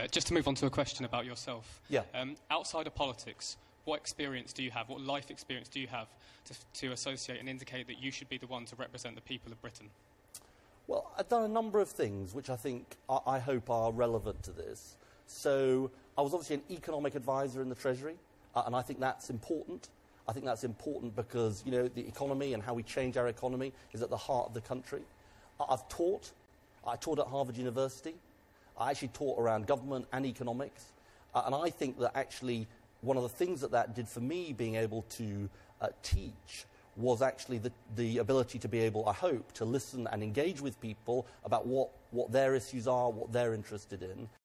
Just to move on to a question about yourself. Yeah. Outside of politics, what experience do you have, what life experience do you have to associate and indicate that you should be the one to represent the people of Britain? Well, I've done a number of things which I think, I hope are relevant to this. So I was obviously an economic advisor in the Treasury, and I think that's important. I think that's important because, you know, the economy and how we change our economy is at the heart of the country. I've taught. I taught at Harvard University. I actually taught around government and economics. And I think that actually one of the things that did for me being able to teach was actually the ability to be able, I hope, to listen and engage with people about what their issues are, what they're interested in,